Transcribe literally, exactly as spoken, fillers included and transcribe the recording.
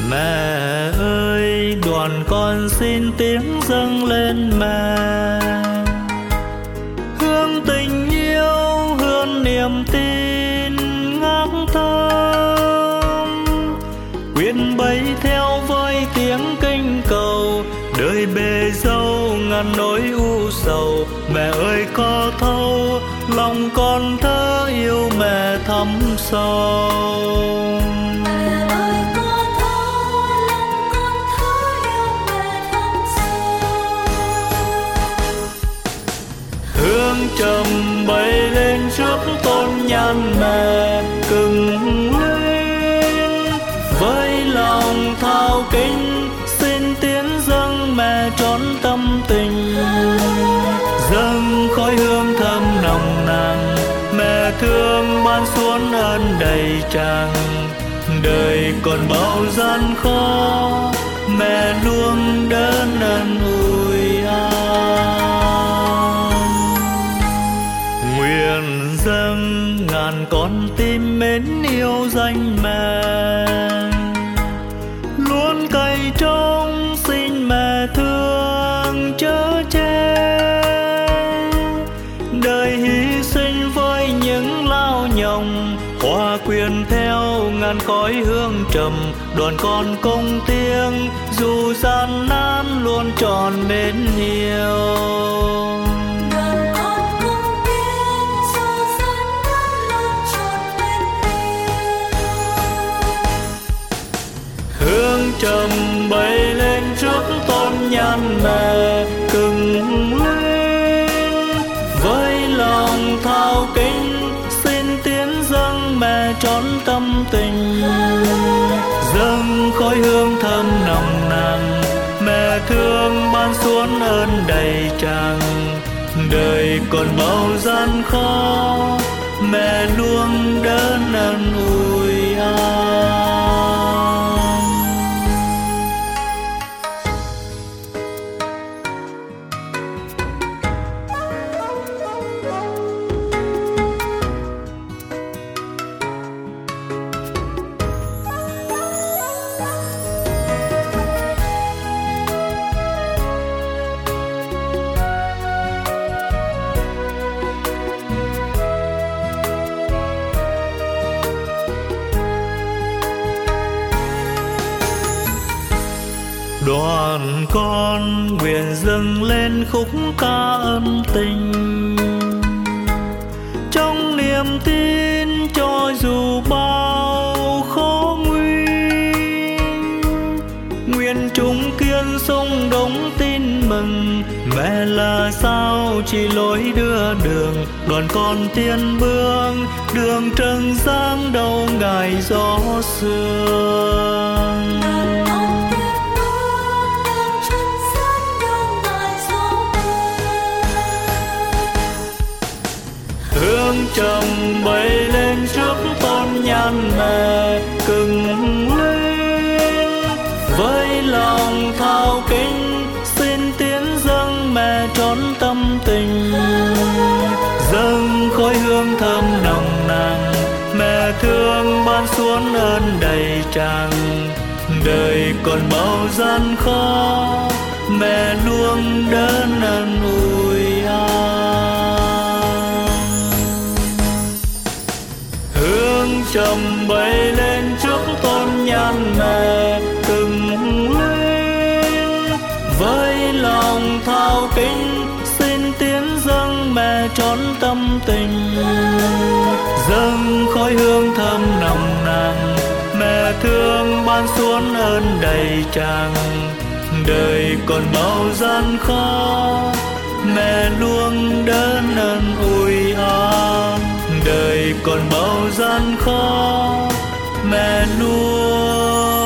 Mẹ ơi, đoàn con xin tiếng dâng lên mẹ, hương tình yêu, hương niềm tin ngát thơm, nguyện bay theo với tiếng kinh cầu, đời bề dâu ngàn nỗi u sầu. Mẹ ơi có thấu, lòng con thơ yêu mẹ thắm sâu. Hương trầm bay lên trước tôn nhan mẹ cưng lên, với lòng thao kính xin tiến dâng mẹ trọn tâm tình. Dâng khói hương thơm nồng nàn, mẹ thương ban xuống ơn đầy tràn. Đời còn bao gian khó, mẹ luôn đỡ ơn ủi an. Nguyện dâng ngàn con tim mến yêu danh mẹ, luôn cày trông xin mẹ thương chở che. Đời hy sinh với những lao nhọc, hòa quyền theo ngàn khói hương trầm. Đoàn con công tiếng dù gian nan luôn tròn mến yêu. Hương trầm bay lên trước tôn nhan mẹ cưng lên, với lòng thao kính xin tiến dâng mẹ trọn tâm tình. Dâng khói hương thơm nồng nàn, mẹ thương ban xuống ơn đầy tràn. Đời còn bao gian khó, mẹ luôn đỡ ơn ủi an. Đoàn con nguyện dâng lên khúc ca ân tình, trong niềm tin cho dù bao khó nguy. Nguyện chúng kiên sông đống tin mừng, mẹ là sao chỉ lối đưa đường. Đoàn con tiên bước đường trần gian đâu ngại gió sương. Hương trầm bay lên trước tôn nhan mẹ cưng lên, với lòng thao kính xin tiến dâng mẹ trọn tâm tình. Dâng khói hương thơm nồng nàn, mẹ thương ban xuống ơn đầy tràn. Đời còn bao gian khó, mẹ luôn đỡ ơn ủi an. Hương trầm bay lên trước tôn nhan mẹ cưng lên, với lòng thao kính xin tiến dâng mẹ trọn tâm tình. Dâng khói hương thơm nồng nàn, mẹ thương ban xuống ơn đầy tràn. Đời còn bao gian khó, mẹ luôn đỡ ơn ủi an. Đời còn bao gian khó, mẹ luôn